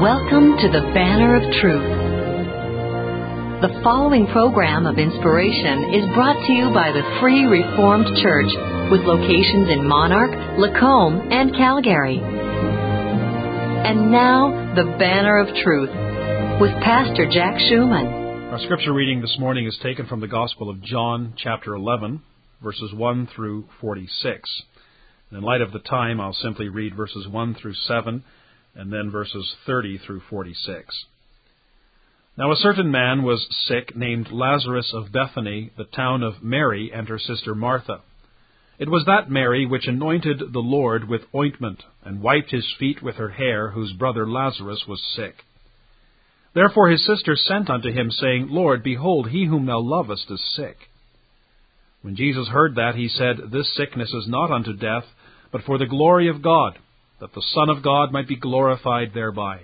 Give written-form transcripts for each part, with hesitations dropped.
Welcome to the Banner of Truth. The following program of inspiration is brought to you by the Free Reformed Church with locations in Monarch, Lacombe, and Calgary. And now, the Banner of Truth with Pastor Jack Schumann. Our scripture reading this morning is taken from the Gospel of John, chapter 11, verses 1 through 46. And in light of the time, I'll simply read verses 1 through 7, and then verses 30 through 46. Now a certain man was sick, named Lazarus of Bethany, the town of Mary and her sister Martha. It was that Mary which anointed the Lord with ointment, and wiped his feet with her hair, whose brother Lazarus was sick. Therefore his sister sent unto him, saying, Lord, behold, he whom thou lovest is sick. When Jesus heard that, he said, This sickness is not unto death, but for the glory of God, that the Son of God might be glorified thereby.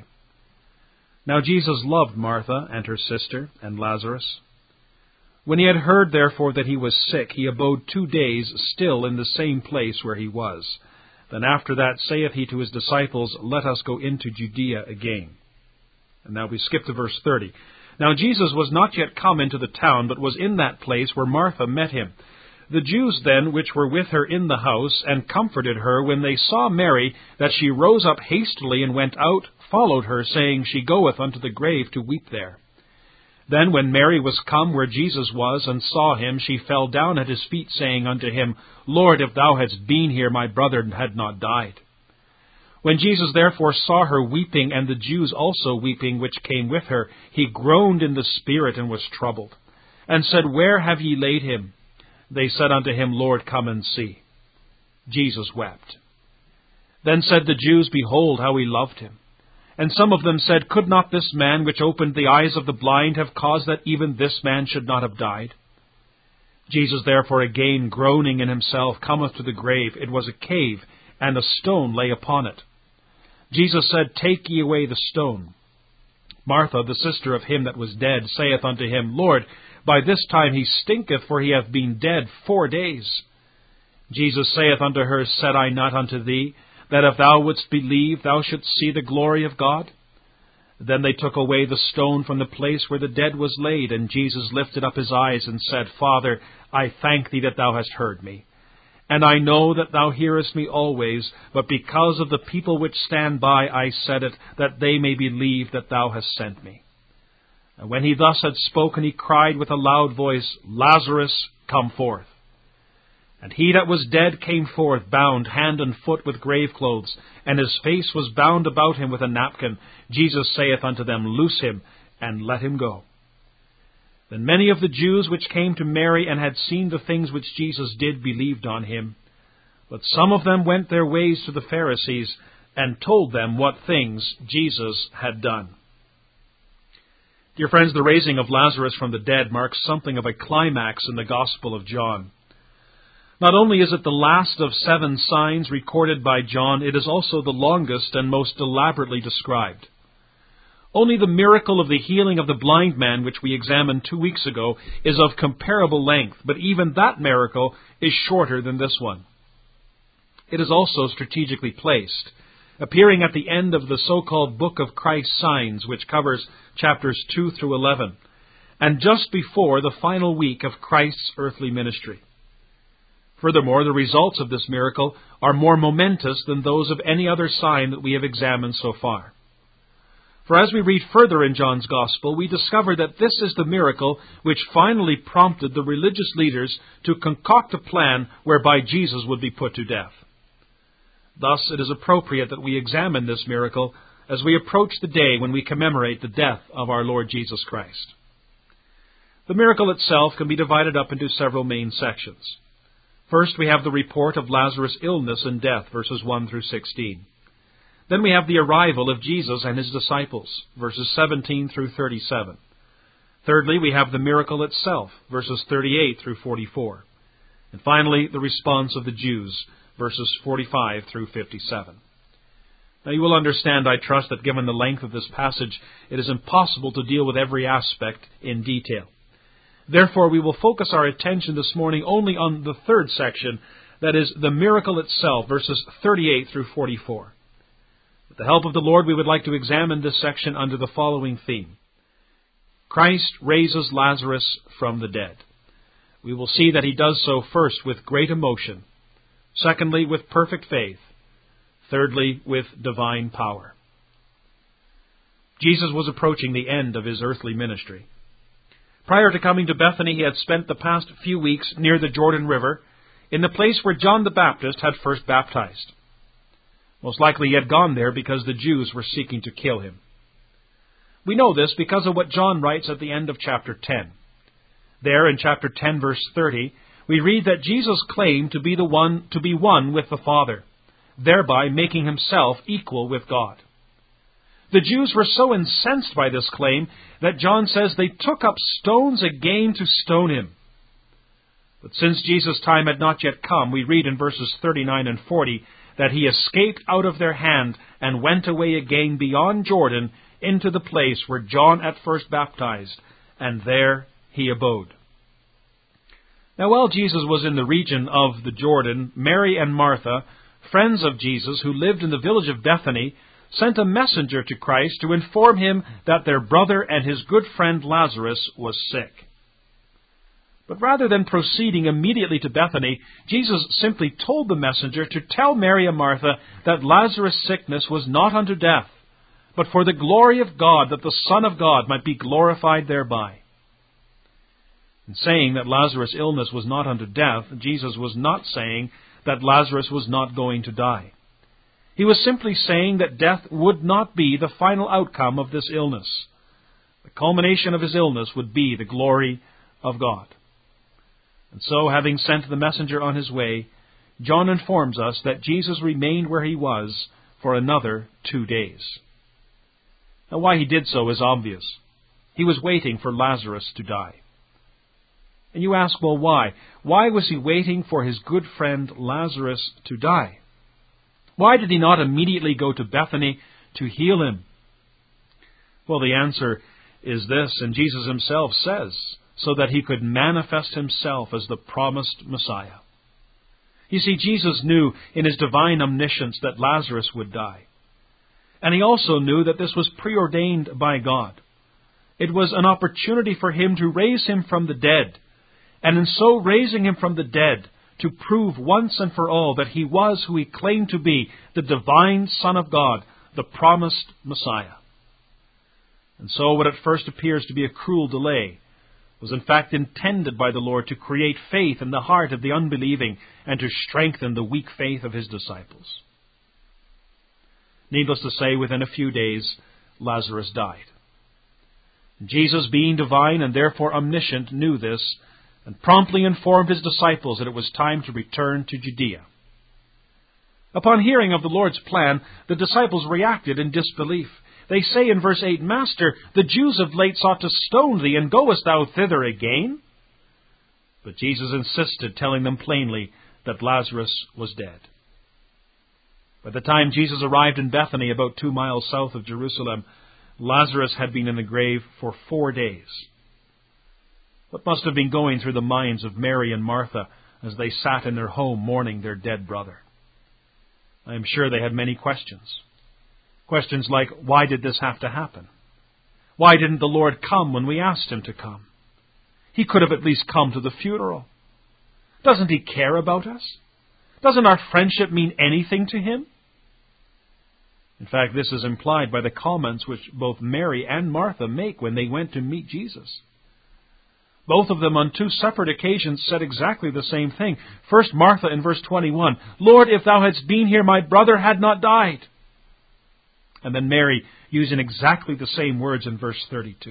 Now Jesus loved Martha and her sister and Lazarus. When he had heard therefore that he was sick, he abode 2 days still in the same place where he was. Then after that saith he to his disciples, Let us go into Judea again. And now we skip to verse 30. Now Jesus was not yet come into the town, but was in that place where Martha met him. The Jews then, which were with her in the house, and comforted her, when they saw Mary, that she rose up hastily and went out, followed her, saying, She goeth unto the grave to weep there. Then when Mary was come where Jesus was, and saw him, she fell down at his feet, saying unto him, Lord, if thou hadst been here, my brother had not died. When Jesus therefore saw her weeping, and the Jews also weeping, which came with her, he groaned in the spirit, and was troubled, and said, Where have ye laid him? They said unto him, Lord, come and see. Jesus wept. Then said the Jews, Behold, how he loved him. And some of them said, Could not this man which opened the eyes of the blind have caused that even this man should not have died? Jesus therefore again, groaning in himself, cometh to the grave. It was a cave, and a stone lay upon it. Jesus said, Take ye away the stone. Martha, the sister of him that was dead, saith unto him, Lord, by this time he stinketh, for he hath been dead 4 days. Jesus saith unto her, Said I not unto thee, that if thou wouldst believe, thou shouldst see the glory of God? Then they took away the stone from the place where the dead was laid, and Jesus lifted up his eyes and said, Father, I thank thee that thou hast heard me. And I know that thou hearest me always, but because of the people which stand by I said it, that they may believe that thou hast sent me. And when he thus had spoken, he cried with a loud voice, Lazarus, come forth. And he that was dead came forth, bound hand and foot with grave clothes, and his face was bound about him with a napkin. Jesus saith unto them, Loose him, and let him go. Then many of the Jews which came to Mary and had seen the things which Jesus did believed on him. But some of them went their ways to the Pharisees, and told them what things Jesus had done. Dear friends, the raising of Lazarus from the dead marks something of a climax in the Gospel of John. Not only is it the last of 7 signs recorded by John, it is also the longest and most elaborately described. Only the miracle of the healing of the blind man, which we examined 2 weeks ago, is of comparable length, but even that miracle is shorter than this one. It is also strategically placed, appearing at the end of the so-called Book of Christ's Signs, which covers chapters 2 through 11, and just before the final week of Christ's earthly ministry. Furthermore, the results of this miracle are more momentous than those of any other sign that we have examined so far. For as we read further in John's Gospel, we discover that this is the miracle which finally prompted the religious leaders to concoct a plan whereby Jesus would be put to death. Thus, it is appropriate that we examine this miracle as we approach the day when we commemorate the death of our Lord Jesus Christ. The miracle itself can be divided up into several main sections. First, we have the report of Lazarus' illness and death, verses 1 through 16. Then we have the arrival of Jesus and his disciples, verses 17 through 37. Thirdly, we have the miracle itself, verses 38 through 44. And finally, the response of the Jews, verses 45 through 57. Now you will understand, I trust, that given the length of this passage, it is impossible to deal with every aspect in detail. Therefore, we will focus our attention this morning only on the third section, that is, the miracle itself, verses 38 through 44. With the help of the Lord, we would like to examine this section under the following theme. Christ raises Lazarus from the dead. We will see that he does so first with great emotion, secondly with perfect faith, thirdly with divine power. Jesus was approaching the end of his earthly ministry. Prior to coming to Bethany, he had spent the past few weeks near the Jordan River, in the place where John the Baptist had first baptized. Most likely he had gone there because the Jews were seeking to kill him. We know this because of what John writes at the end of chapter 10. There in chapter 10, verse 30, we read that Jesus claimed to be one with the Father, thereby making himself equal with God. The Jews were so incensed by this claim that John says they took up stones again to stone him. But since Jesus' time had not yet come, we read in verses 39 and 40 that he escaped out of their hand and went away again beyond Jordan into the place where John at first baptized, and there he abode. Now, while Jesus was in the region of the Jordan, Mary and Martha, friends of Jesus who lived in the village of Bethany, sent a messenger to Christ to inform him that their brother and his good friend Lazarus was sick. But rather than proceeding immediately to Bethany, Jesus simply told the messenger to tell Mary and Martha that Lazarus' sickness was not unto death, but for the glory of God, that the Son of God might be glorified thereby. In saying that Lazarus' illness was not unto death, Jesus was not saying that Lazarus was not going to die. He was simply saying that death would not be the final outcome of this illness. The culmination of his illness would be the glory of God. And so, having sent the messenger on his way, John informs us that Jesus remained where he was for another 2 days. Now, why he did so is obvious. He was waiting for Lazarus to die. And you ask, well, why? Why was he waiting for his good friend Lazarus to die? Why did he not immediately go to Bethany to heal him? Well, the answer is this, and Jesus himself says, so that he could manifest himself as the promised Messiah. You see, Jesus knew in his divine omniscience that Lazarus would die. And he also knew that this was preordained by God. It was an opportunity for him to raise him from the dead, and in so raising him from the dead, to prove once and for all that he was who he claimed to be, the divine Son of God, the promised Messiah. And so what at first appears to be a cruel delay was in fact intended by the Lord to create faith in the heart of the unbelieving and to strengthen the weak faith of his disciples. Needless to say, within a few days, Lazarus died. Jesus, being divine and therefore omniscient, knew this, and promptly informed his disciples that it was time to return to Judea. Upon hearing of the Lord's plan, the disciples reacted in disbelief. They say in verse 8, Master, the Jews of late sought to stone thee, and goest thou thither again? But Jesus insisted, telling them plainly that Lazarus was dead. By the time Jesus arrived in Bethany, about 2 miles south of Jerusalem, Lazarus had been in the grave for 4 days. What must have been going through the minds of Mary and Martha as they sat in their home mourning their dead brother? I am sure they had many questions. Questions like, why did this have to happen? Why didn't the Lord come when we asked him to come? He could have at least come to the funeral. Doesn't he care about us? Doesn't our friendship mean anything to him? In fact, this is implied by the comments which both Mary and Martha make when they went to meet Jesus. Both of them on 2 separate occasions said exactly the same thing. First, Martha in verse 21, Lord, if thou hadst been here, my brother had not died. And then Mary using exactly the same words in verse 32.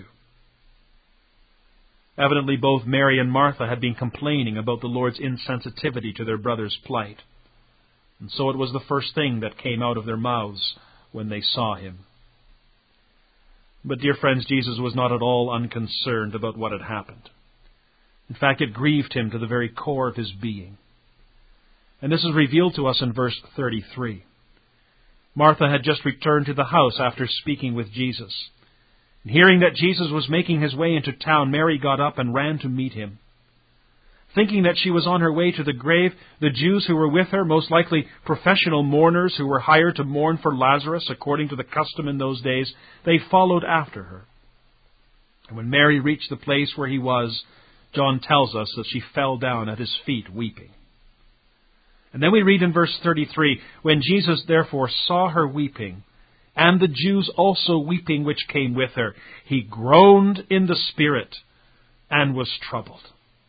Evidently, both Mary and Martha had been complaining about the Lord's insensitivity to their brother's plight. And so it was the first thing that came out of their mouths when they saw him. But, dear friends, Jesus was not at all unconcerned about what had happened. In fact, it grieved him to the very core of his being. And this is revealed to us in verse 33. Martha had just returned to the house after speaking with Jesus. And hearing that Jesus was making his way into town, Mary got up and ran to meet him. thinking that she was on her way to the grave. The Jews who were with her, most likely professional mourners who were hired to mourn for Lazarus according to the custom in those days, they followed after her. And when Mary reached the place where he was, John tells us that she fell down at his feet weeping. And then we read in verse 33, when Jesus therefore saw her weeping, and the Jews also weeping which came with her, he groaned in the spirit and was troubled.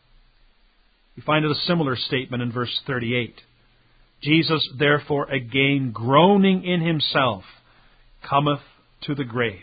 We find a similar statement in verse 38. Jesus therefore again groaning in himself cometh to the grave.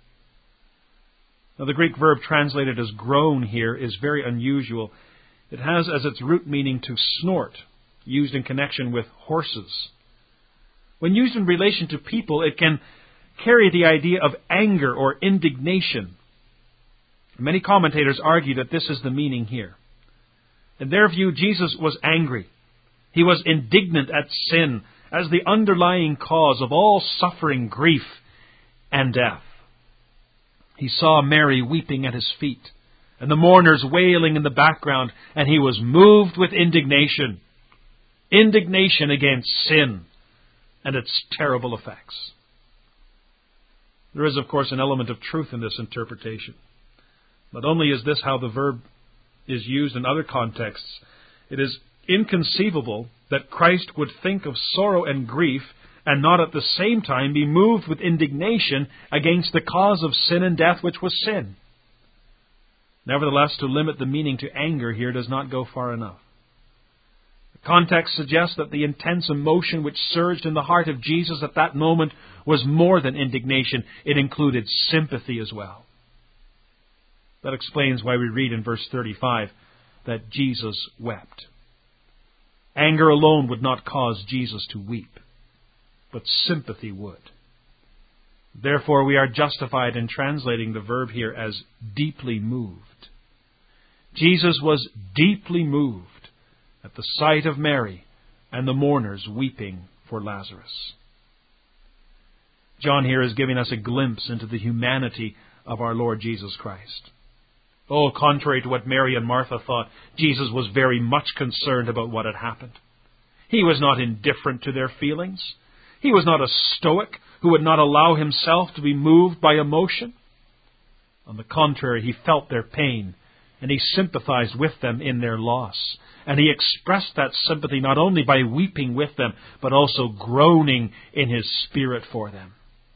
Now the Greek verb translated as groan here is very unusual. It has as its root meaning to snort, used in connection with horses. When used in relation to people, it can carry the idea of anger or indignation. Many commentators argue that this is the meaning here. In their view, Jesus was angry. He was indignant at sin as the underlying cause of all suffering, grief, and death. He saw Mary weeping at his feet, and the mourners wailing in the background, and he was moved with indignation. Indignation against sin and its terrible effects. There is, of course, an element of truth in this interpretation. Not only is this how the verb is used in other contexts, it is inconceivable that Christ would think of sorrow and grief and not at the same time be moved with indignation against the cause of sin and death, which was sin. Nevertheless, to limit the meaning to anger here does not go far enough. The context suggests that the intense emotion which surged in the heart of Jesus at that moment was more than indignation. It included sympathy as well. That explains why we read in verse 35 that Jesus wept. Anger alone would not cause Jesus to weep, but sympathy would. Therefore, we are justified in translating the verb here as deeply moved. Jesus was deeply moved at the sight of Mary and the mourners weeping for Lazarus. John here is giving us a glimpse into the humanity of our Lord Jesus Christ. Oh, contrary to what Mary and Martha thought, Jesus was very much concerned about what had happened. He was not indifferent to their feelings. He was not a stoic who would not allow himself to be moved by emotion. On the contrary, he felt their pain, and he sympathized with them in their loss. And he expressed that sympathy not only by weeping with them, but also groaning in his spirit for them.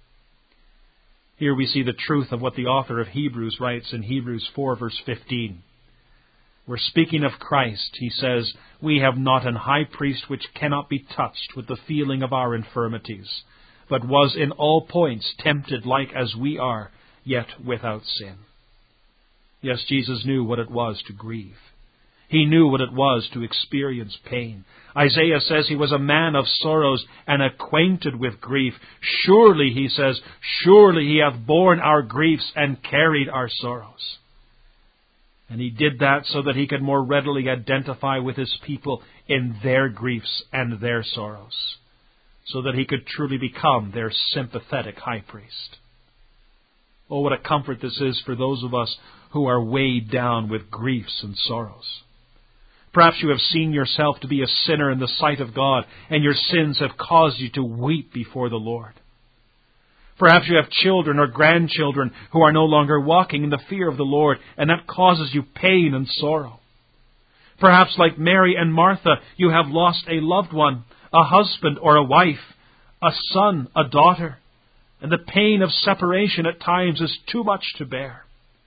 Here we see the truth of what the author of Hebrews writes in Hebrews 4 verse 15. Where speaking of Christ, he says, "We have not an high priest which cannot be touched with the feeling of our infirmities, but was in all points tempted like as we are, yet without sin." Yes, Jesus knew what it was to grieve. He knew what it was to experience pain. Isaiah says he was a man of sorrows and acquainted with grief. Surely, he says, surely he hath borne our griefs and carried our sorrows. And he did that so that he could more readily identify with his people in their griefs and their sorrows, so that he could truly become their sympathetic high priest. Oh, what a comfort this is for those of us who are weighed down with griefs and sorrows. Perhaps you have seen yourself to be a sinner in the sight of God, and your sins have caused you to weep before the Lord. Perhaps you have children or grandchildren who are no longer walking in the fear of the Lord, and that causes you pain and sorrow. Perhaps, like Mary and Martha, you have lost a loved one, a husband or a wife, a son, a daughter, and the pain of separation at times is too much to bear.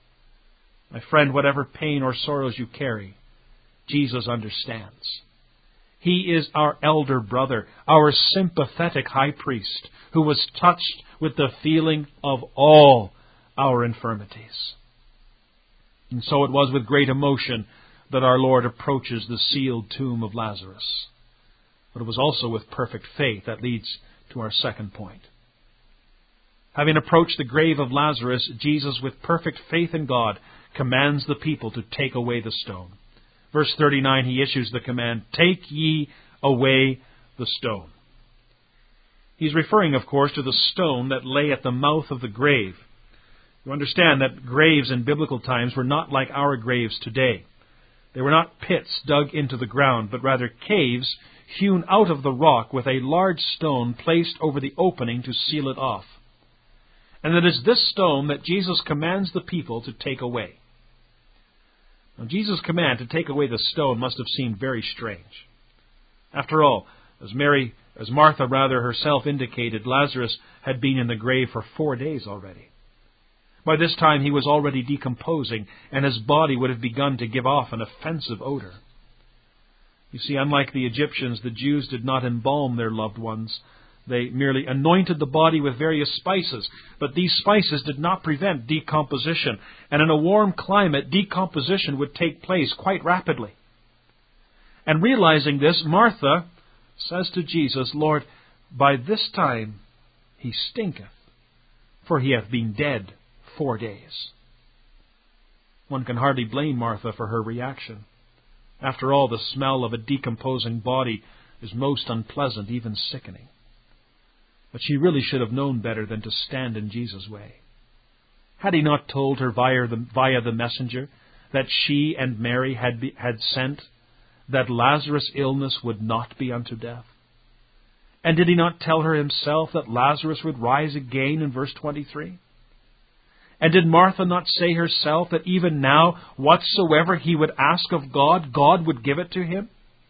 My friend, whatever pain or sorrows you carry, Jesus understands. He is our elder brother, our sympathetic high priest, who was touched with the feeling of all our infirmities. And so it was with great emotion that our Lord approaches the sealed tomb of Lazarus. But it was also with perfect faith. That leads to our second point. Having approached the grave of Lazarus, Jesus, with perfect faith in God, commands the people to take away the stone. Verse 39, he issues the command, "Take ye away the stone." He's referring, of course, to the stone that lay at the mouth of the grave. You understand that graves in biblical times were not like our graves today. They were not pits dug into the ground, but rather caves hewn out of the rock with a large stone placed over the opening to seal it off. And it is this stone that Jesus commands the people to take away. Now, Jesus' command to take away the stone must have seemed very strange. After all, as Martha herself indicated, Lazarus had been in the grave for 4 days already. By this time he was already decomposing, and his body would have begun to give off an offensive odor. You see, unlike the Egyptians, the Jews did not embalm their loved ones. They merely anointed the body with various spices, but these spices did not prevent decomposition, and in a warm climate, decomposition would take place quite rapidly. And realizing this, Martha says to Jesus, "Lord, by this time he stinketh, for he hath been dead 4 days." One can hardly blame Martha for her reaction. After all, the smell of a decomposing body is most unpleasant, even sickening. But she really should have known better than to stand in Jesus' way. Had he not told her via the messenger that she and Mary had sent, that Lazarus' illness would not be unto death? And did he not tell her himself that Lazarus would rise again in verse 23? And did Martha not say herself that even now, whatsoever he would ask of God, God would give it to him?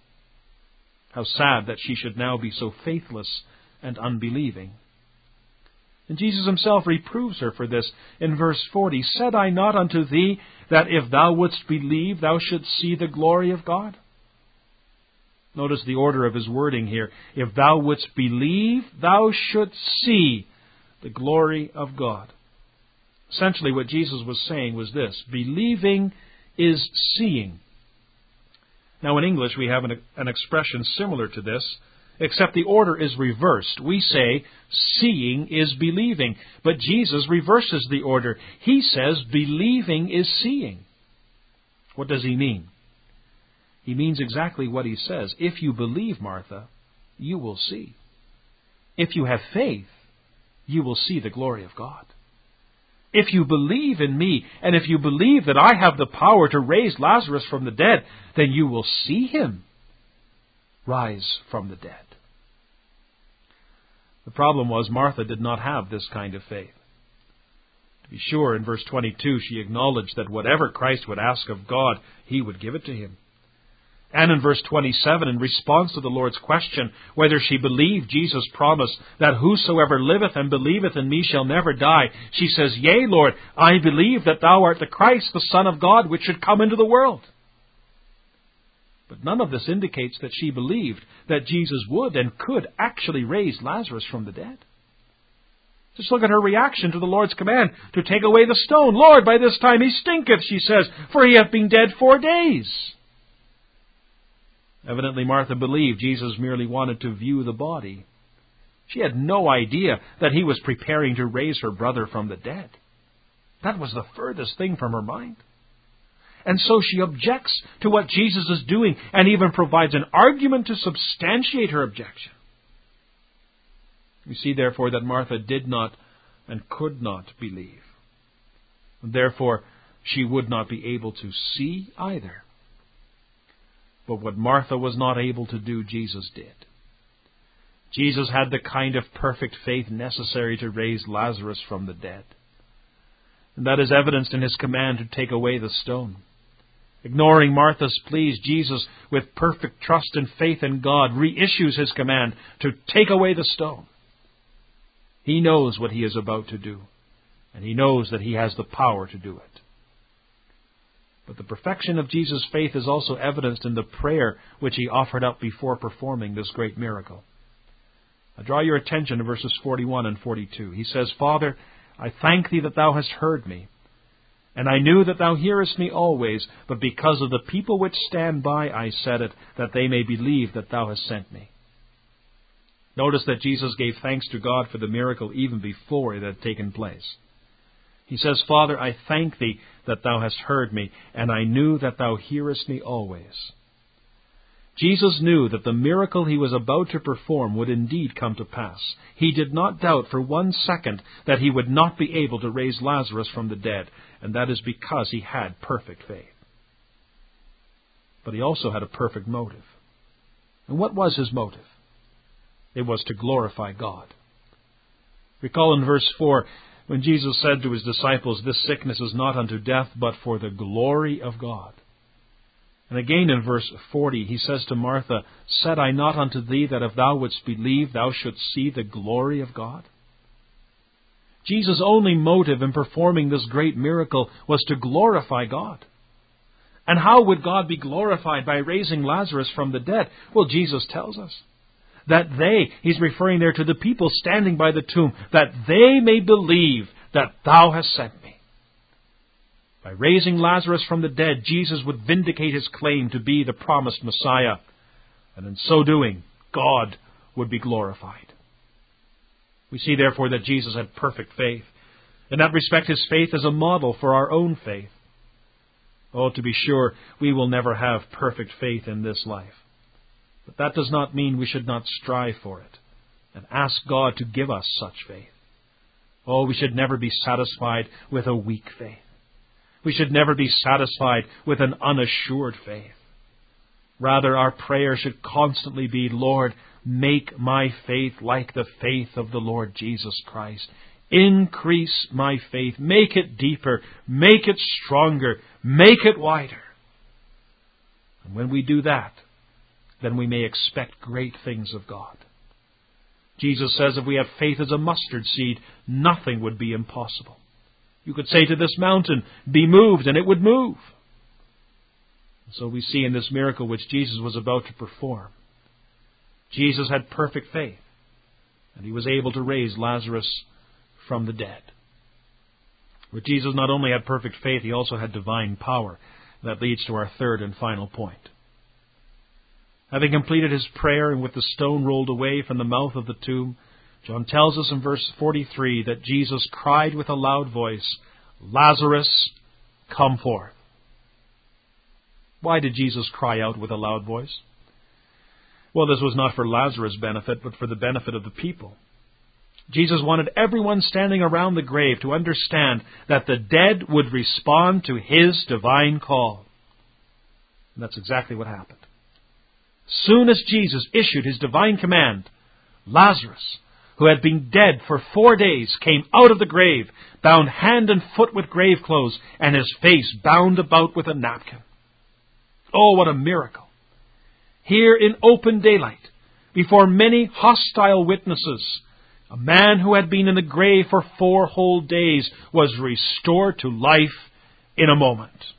How sad that she should now be so faithless and unbelieving. And Jesus himself reproves her for this in verse 40. "Said I not unto thee, that if thou wouldst believe, thou shouldst see the glory of God?" Notice the order of his wording here. If thou wouldst believe, thou shouldst see the glory of God. Essentially what Jesus was saying was this: believing is seeing. Now in English we have an expression similar to this, except the order is reversed. We say seeing is believing, but Jesus reverses the order. He says believing is seeing. What does he mean? He means exactly what he says. If you believe, Martha, you will see. If you have faith, you will see the glory of God. If you believe in me, and if you believe that I have the power to raise Lazarus from the dead, then you will see him rise from the dead. The problem was Martha did not have this kind of faith. To be sure, in verse 22, she acknowledged that whatever Christ would ask of God, he would give it to him. And in verse 27, in response to the Lord's question whether she believed Jesus' promise that whosoever liveth and believeth in me shall never die, she says, "Yea, Lord, I believe that thou art the Christ, the Son of God, which should come into the world." But none of this indicates that she believed that Jesus would and could actually raise Lazarus from the dead. Just look at her reaction to the Lord's command to take away the stone. "Lord, by this time he stinketh," she says, "for he hath been dead 4 days." Evidently Martha believed Jesus merely wanted to view the body. She had no idea that he was preparing to raise her brother from the dead. That was the furthest thing from her mind. And so she objects to what Jesus is doing and even provides an argument to substantiate her objection. We see, therefore, that Martha did not and could not believe. Therefore, she would not be able to see either. But what Martha was not able to do, Jesus did. Jesus had the kind of perfect faith necessary to raise Lazarus from the dead. And that is evidenced in his command to take away the stone. Ignoring Martha's pleas, Jesus, with perfect trust and faith in God, reissues his command to take away the stone. He knows what he is about to do, and he knows that he has the power to do it. But the perfection of Jesus' faith is also evidenced in the prayer which he offered up before performing this great miracle. I draw your attention to verses 41 and 42. He says, "Father, I thank thee that thou hast heard me. And I knew that thou hearest me always, but because of the people which stand by I said it, that they may believe that thou hast sent me." Notice that Jesus gave thanks to God for the miracle even before it had taken place. He says, "Father, I thank thee that thou hast heard me, and I knew that thou hearest me always." Jesus knew that the miracle he was about to perform would indeed come to pass. He did not doubt for 1 second that he would not be able to raise Lazarus from the dead, and that is because he had perfect faith. but he also had a perfect motive. And what was his motive? It was to glorify God. Recall in verse 4, when Jesus said to his disciples, "This sickness is not unto death, but for the glory of God." And again in verse 40, he says to Martha, "Said I not unto thee that if thou wouldst believe, thou shouldst see the glory of God?" Jesus' only motive in performing this great miracle was to glorify God. And how would God be glorified by raising Lazarus from the dead? Well, Jesus tells us that he's referring there to the people standing by the tomb, that they may believe that thou hast sent me. By raising Lazarus from the dead, Jesus would vindicate his claim to be the promised Messiah. And in so doing, God would be glorified. We see, therefore, that Jesus had perfect faith. In that respect, his faith is a model for our own faith. Oh, to be sure, we will never have perfect faith in this life. But that does not mean we should not strive for it and ask God to give us such faith. Oh, we should never be satisfied with a weak faith. We should never be satisfied with an unassured faith. Rather, our prayer should constantly be, "Lord, make my faith like the faith of the Lord Jesus Christ. Increase my faith. Make it deeper. Make it stronger. Make it wider." And when we do that, then we may expect great things of God. Jesus says if we have faith as a mustard seed, nothing would be impossible. You could say to this mountain, "Be moved," and it would move. So we see in this miracle which Jesus was about to perform, Jesus had perfect faith, and he was able to raise Lazarus from the dead. But Jesus not only had perfect faith, he also had divine power. That leads to our third and final point. Having completed his prayer and with the stone rolled away from the mouth of the tomb, John tells us in verse 43 that Jesus cried with a loud voice, "Lazarus, come forth." Why did Jesus cry out with a loud voice? Well, this was not for Lazarus' benefit, but for the benefit of the people. Jesus wanted everyone standing around the grave to understand that the dead would respond to his divine call. And that's exactly what happened. Soon as Jesus issued his divine command, Lazarus, who had been dead for 4 days, came out of the grave, bound hand and foot with grave clothes, and his face bound about with a napkin. Oh, what a miracle! Here in open daylight, before many hostile witnesses, a man who had been in the grave for 4 whole days was restored to life in a moment.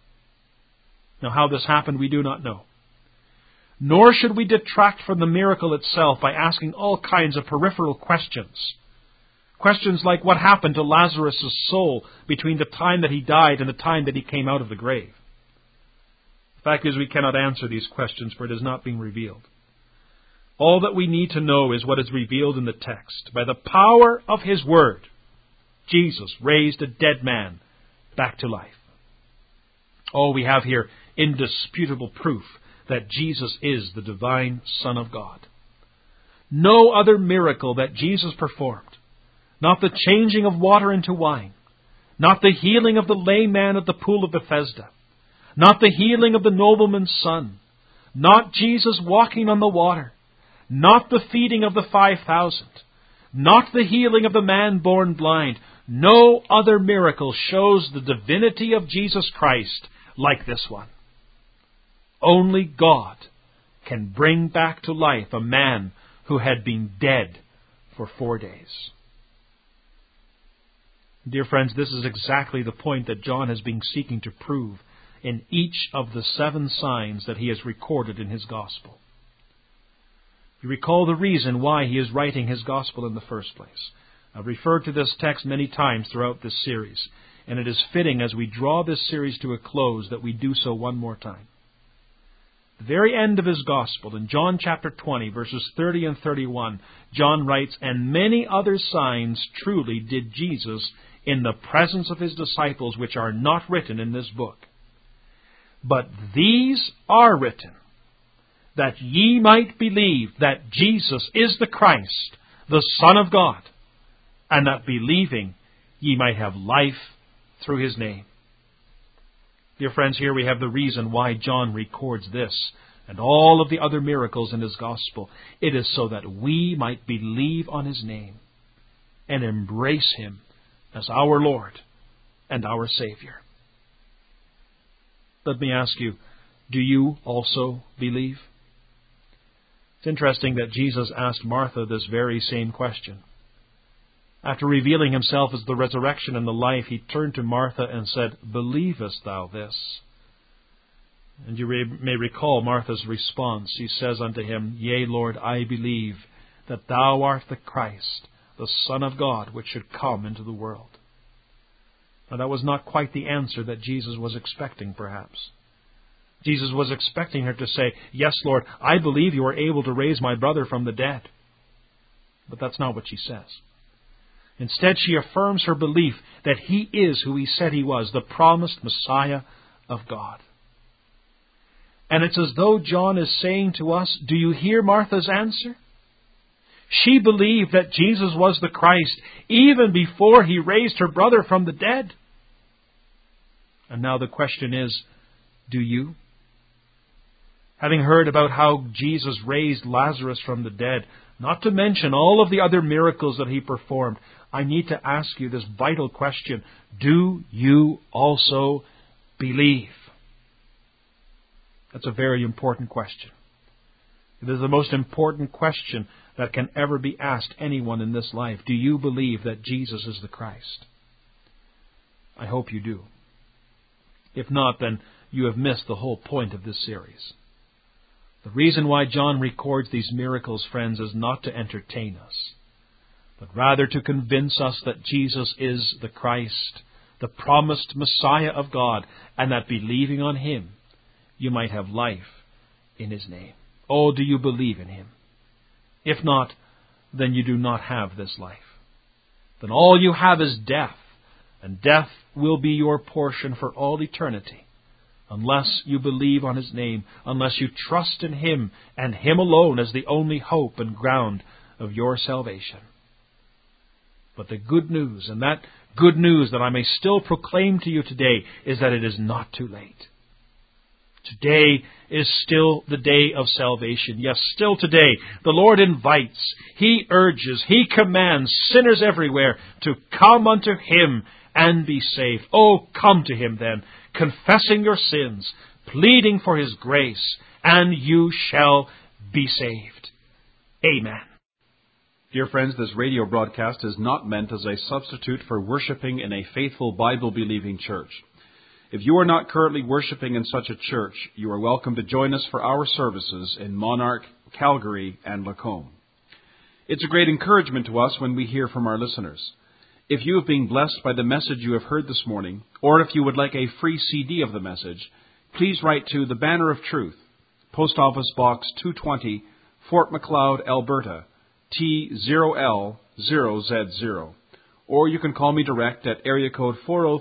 Now, how this happened, we do not know. Nor should we detract from the miracle itself by asking all kinds of peripheral questions. Questions like what happened to Lazarus' soul between the time that he died and the time that he came out of the grave. The fact is, we cannot answer these questions, for it has not been revealed. All that we need to know is what is revealed in the text. By the power of his word, Jesus raised a dead man back to life. Oh, we have here indisputable proof that Jesus is the divine Son of God. No other miracle that Jesus performed, not the changing of water into wine, not the healing of the lame man at the pool of Bethesda, not the healing of the nobleman's son, not Jesus walking on the water, not the feeding of the 5,000, not the healing of the man born blind. No other miracle shows the divinity of Jesus Christ like this one. Only God can bring back to life a man who had been dead for 4 days. Dear friends, this is exactly the point that John has been seeking to prove in each of the 7 signs that he has recorded in his gospel. You recall the reason why he is writing his gospel in the first place. I've referred to this text many times throughout this series, and it is fitting as we draw this series to a close that we do so one more time. The very end of his gospel, in John chapter 20, verses 30 and 31, John writes, "And many other signs truly did Jesus in the presence of his disciples, which are not written in this book. But these are written, that ye might believe that Jesus is the Christ, the Son of God, and that believing ye might have life through his name." Dear friends, here we have the reason why John records this and all of the other miracles in his gospel. It is so that we might believe on his name and embrace him as our Lord and our Savior. Let me ask you, do you also believe? It's interesting that Jesus asked Martha this very same question. After revealing himself as the resurrection and the life, he turned to Martha and said, "Believest thou this?" And you may recall Martha's response. She says unto him, "Yea, Lord, I believe that thou art the Christ, the Son of God, which should come into the world." Now, that was not quite the answer that Jesus was expecting, perhaps. Jesus was expecting her to say, "Yes, Lord, I believe you are able to raise my brother from the dead." But that's not what she says. Instead, she affirms her belief that he is who he said he was, the promised Messiah of God. And it's as though John is saying to us, do you hear Martha's answer? She believed that Jesus was the Christ even before he raised her brother from the dead. And now the question is, do you? Having heard about how Jesus raised Lazarus from the dead, not to mention all of the other miracles that he performed, I need to ask you this vital question. Do you also believe? That's a very important question. It is the most important question that can ever be asked anyone in this life. Do you believe that Jesus is the Christ? I hope you do. If not, then you have missed the whole point of this series. The reason why John records these miracles, friends, is not to entertain us, but rather to convince us that Jesus is the Christ, the promised Messiah of God, and that believing on him, you might have life in his name. Oh, do you believe in him? If not, then you do not have this life. Then all you have is death, and death will be your portion for all eternity, unless you believe on his name, unless you trust in him and him alone as the only hope and ground of your salvation. But the good news, and that good news that I may still proclaim to you today, is that it is not too late. Today is still the day of salvation. Yes, still today, the Lord invites, he urges, he commands sinners everywhere to come unto him and be saved. Oh, come to him then, confessing your sins, pleading for his grace, and you shall be saved. Amen. Dear friends, this radio broadcast is not meant as a substitute for worshiping in a faithful Bible-believing church. If you are not currently worshiping in such a church, you are welcome to join us for our services in Monarch, Calgary, and Lacombe. It's a great encouragement to us when we hear from our listeners. If you have been blessed by the message you have heard this morning, or if you would like a free CD of the message, please write to the Banner of Truth, Post Office Box 220, Fort Macleod, Alberta, T0L0Z0. Or you can call me direct at area code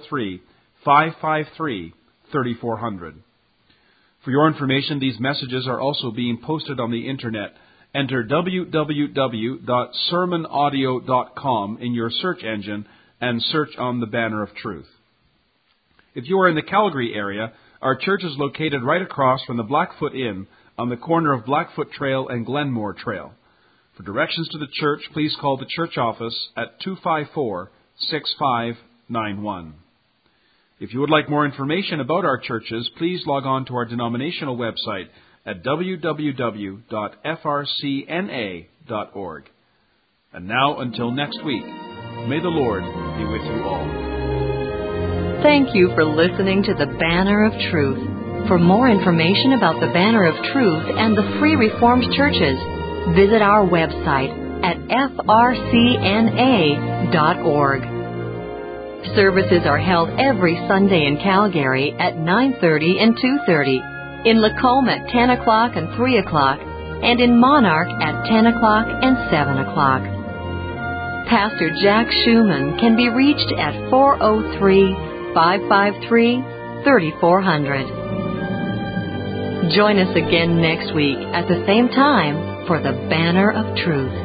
403-553-3400. For your information, these messages are also being posted on the Internet. Enter www.sermonaudio.com in your search engine and search on the Banner of Truth. If you are in the Calgary area, our church is located right across from the Blackfoot Inn on the corner of Blackfoot Trail and Glenmore Trail. For directions to the church, please call the church office at 254-6591. If you would like more information about our churches, please log on to our denominational website at www.frcna.org. And now, until next week, may the Lord be with you all. Thank you for listening to the Banner of Truth. For more information about the Banner of Truth and the Free Reformed Churches, visit our website at frcna.org. Services are held every Sunday in Calgary at 9:30 and 2:30, in Lacombe at 10 o'clock and 3 o'clock, and in Monarch at 10 o'clock and 7 o'clock. Pastor Jack Schumann can be reached at 403-553-3400. Join us again next week at the same time for the Banner of Truth.